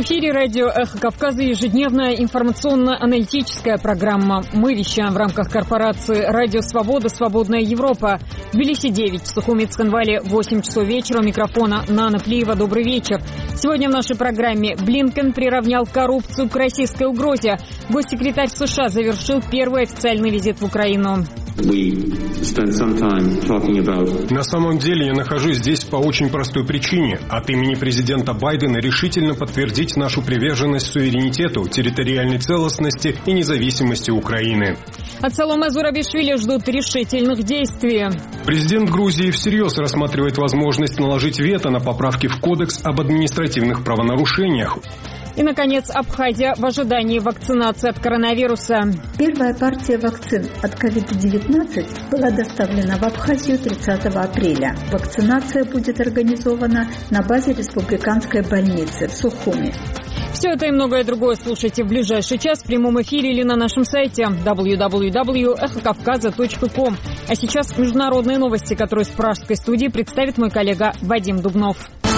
эфире радио «Эхо Кавказа» ежедневная информационно-аналитическая программа. Мы вещаем в рамках корпорации «Радио Свобода. Свободная Европа». В Тбилиси 9, в Сухуми, Цхинвале 8 часов вечера. У микрофона Нана Плиева. Добрый вечер. Сегодня в нашей программе Блинкен приравнял коррупцию к российской угрозе. Госсекретарь США завершил первый официальный визит в Украину. На самом деле я нахожусь здесь по очень простой причине. От имени президента Байдена решительно подтвердить нашу приверженность суверенитету, территориальной целостности и независимости Украины. От Саломе Зурабишвили ждут решительных действий. Президент Грузии всерьез рассматривает возможность наложить вето на поправки в Кодекс об административных правонарушениях. И, наконец, Абхазия в ожидании вакцинации от коронавируса. Первая партия вакцин от COVID-19 была доставлена в Абхазию 30 апреля. Вакцинация будет организована на базе республиканской больницы в Сухуми. Все это и многое другое слушайте в ближайший час в прямом эфире или на нашем сайте www.эхокавказа.ком. А сейчас международные новости, которые с пражской студии представит мой коллега Вадим Дубнов.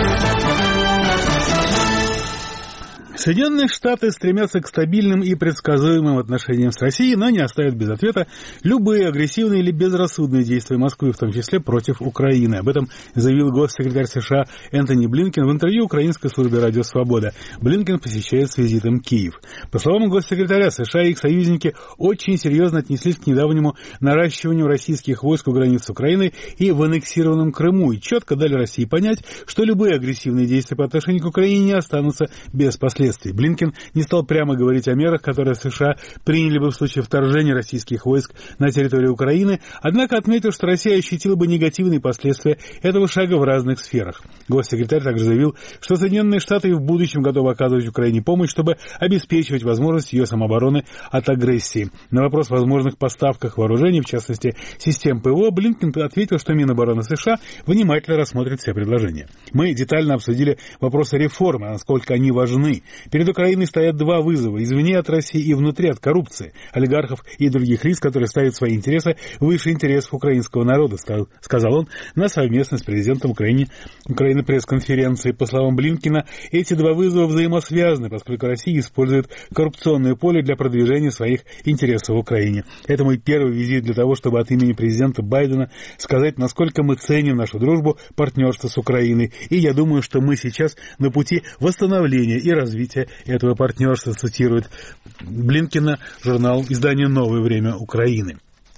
Соединенные Штаты стремятся к стабильным и предсказуемым отношениям с Россией, но не оставят без ответа любые агрессивные или безрассудные действия Москвы, в том числе против Украины. Об этом заявил госсекретарь США Энтони Блинкен в интервью украинской службе «Радио Свобода». Блинкен посещает с визитом Киев. По словам госсекретаря, США и их союзники очень серьезно отнеслись к недавнему наращиванию российских войск у границ с Украиной и в аннексированном Крыму, и четко дали России понять, что любые агрессивные действия по отношению к Украине не останутся без последствий. Блинкен не стал прямо говорить о мерах, которые США приняли бы в случае вторжения российских войск на территорию Украины, однако отметил, что Россия ощутила бы негативные последствия этого шага в разных сферах. Госсекретарь также заявил, что Соединенные Штаты и в будущем готовы оказывать Украине помощь, чтобы обеспечивать возможность ее самообороны от агрессии. На вопрос о возможных поставках вооружений, в частности, систем ПВО, Блинкен ответил, что Минобороны США внимательно рассмотрит все предложения. Мы детально обсудили вопросы реформы, насколько они важны. Перед Украиной стоят два вызова: извне от России и внутри от коррупции, олигархов и других лиц, которые ставят свои интересы выше интересов украинского народа, сказал он на совместной с президентом Украины пресс-конференции. По словам Блинкена, эти два вызова взаимосвязаны, поскольку Россия использует коррупционное поле для продвижения своих интересов в Украине. Это мой первый визит для того, чтобы от имени президента Байдена сказать, насколько мы ценим нашу дружбу, партнерство с Украиной. И я думаю, что мы сейчас на пути восстановления и развития этого партнерства, цитирует Блинкена журнал издания «Новое время Украины».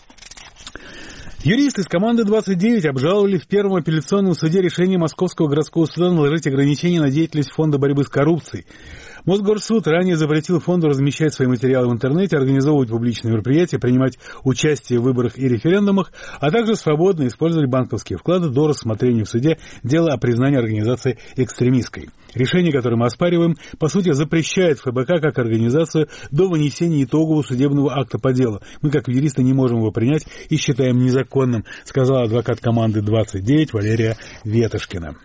Юристы из команды 29 обжаловали в Первом апелляционном суде решение Московского городского суда наложить ограничения на деятельность Фонда борьбы с коррупцией. Мосгорсуд ранее запретил фонду размещать свои материалы в интернете, организовывать публичные мероприятия, принимать участие в выборах и референдумах, а также свободно использовать банковские вклады до рассмотрения в суде дела о признании организации экстремистской. Решение, которое мы оспариваем, по сути, запрещает ФБК как организацию до вынесения итогового судебного акта по делу. Мы, как юристы, не можем его принять и считаем незаконным, сказала адвокат команды 29 Валерия Ветошкина.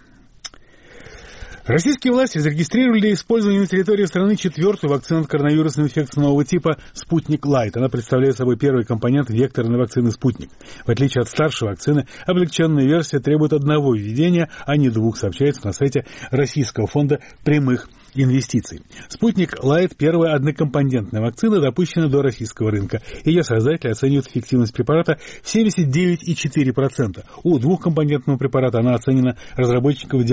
Российские власти зарегистрировали для использования на территории страны четвертую вакцину от коронавирусной инфекции нового типа «Спутник Лайт». Она представляет собой первый компонент векторной вакцины «Спутник». В отличие от старшей вакцины, облегченная версия требует одного введения, а не двух, сообщается на сайте Российского фонда прямых инвестиций. «Спутник Лайт» — первая однокомпонентная вакцина, допущена до российского рынка. Ее создатели оценивают эффективность препарата в 79,4%. У двухкомпонентного препарата она оценена разработчиков в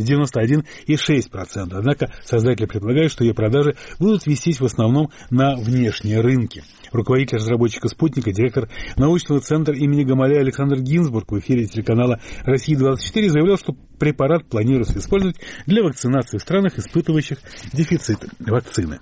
91,6%. Однако создатели предполагают, что ее продажи будут вестись в основном на внешние рынки. Руководитель разработчика «Спутника», директор научного центра имени Гамалея Александр Гинзбург в эфире телеканала «Россия-24» заявлял, что препарат планируется использовать для вакцинации в странах, испытывающих дефицит вакцины.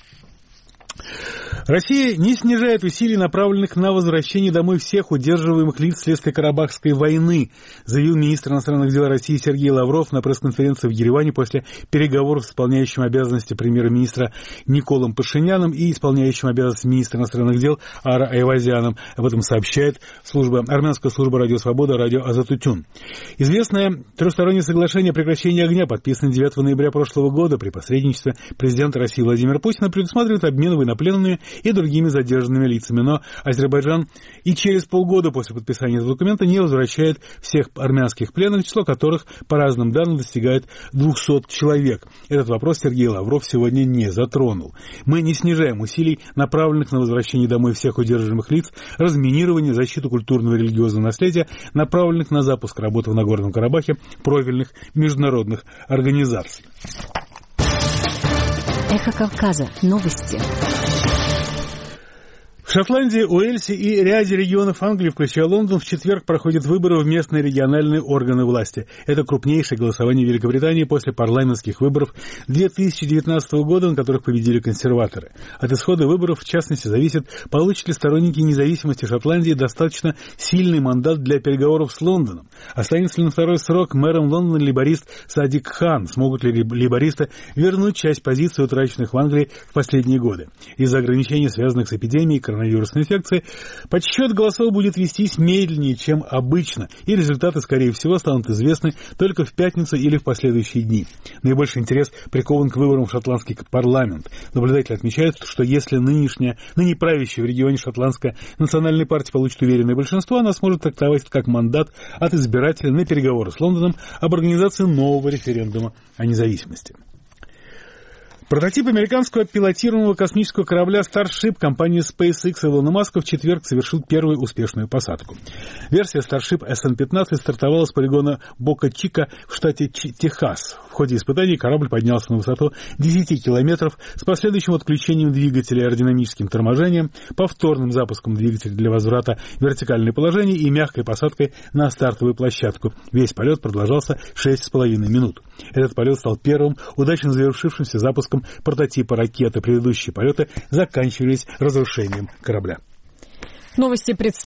Россия не снижает усилий, направленных на возвращение домой всех удерживаемых лиц вследствие Карабахской войны, заявил министр иностранных дел России Сергей Лавров на пресс-конференции в Ереване после переговоров с исполняющим обязанности премьер-министра Николом Пашиняном и исполняющим обязанности министра иностранных дел Ара Айвазяном. Об этом сообщает армянская служба «Радио Свобода» «Радио Азатутюн». Известное трехстороннее соглашение о прекращении огня, подписанное 9 ноября прошлого года при посредничестве президента России Владимира Путина, предусматривает обмен военнопленными и другими задержанными лицами. Но Азербайджан и через полгода после подписания этого документа не возвращает всех армянских пленных, число которых, по разным данным, достигает 200 человек. Этот вопрос Сергей Лавров сегодня не затронул. Мы не снижаем усилий, направленных на возвращение домой всех удерживаемых лиц, разминирование, защиту культурного и религиозного наследия, направленных на запуск работы в Нагорном Карабахе профильных международных организаций. Эхо Кавказа. Новости. В Шотландии, Уэльсе и ряде регионов Англии, включая Лондон, в четверг проходят выборы в местные региональные органы власти. Это крупнейшее голосование в Великобритании после парламентских выборов 2019 года, на которых победили консерваторы. От исхода выборов, в частности, зависит, получат ли сторонники независимости Шотландии достаточно сильный мандат для переговоров с Лондоном. Останется ли на второй срок мэром Лондона лейборист Садик Хан? Смогут ли лейбористы вернуть часть позиций, утраченных в Англии в последние годы? Из-за ограничений, связанных с эпидемией коронавирусной инфекции, подсчет голосов будет вестись медленнее, чем обычно, и результаты, скорее всего, станут известны только в пятницу или в последующие дни. Наибольший интерес прикован к выборам в шотландский парламент. Наблюдатели отмечают, что если ныне правящая в регионе шотландская национальная партия получит уверенное большинство, она сможет трактовать это как мандат от избирателей на переговоры с Лондоном об организации нового референдума о независимости. Прототип американского пилотируемого космического корабля Starship компании SpaceX Илона Маска в четверг совершил первую успешную посадку. Версия Starship SN-15 стартовала с полигона Бока-Чика в штате Техас. В ходе испытаний корабль поднялся на высоту 10 километров с последующим отключением двигателя аэродинамическим торможением, повторным запуском двигателя для возврата в вертикальное положение и мягкой посадкой на стартовую площадку. Весь полет продолжался 6,5 минут. Этот полет стал первым удачно завершившимся запуском прототипа ракеты. Предыдущие полеты заканчивались разрушением корабля. Новости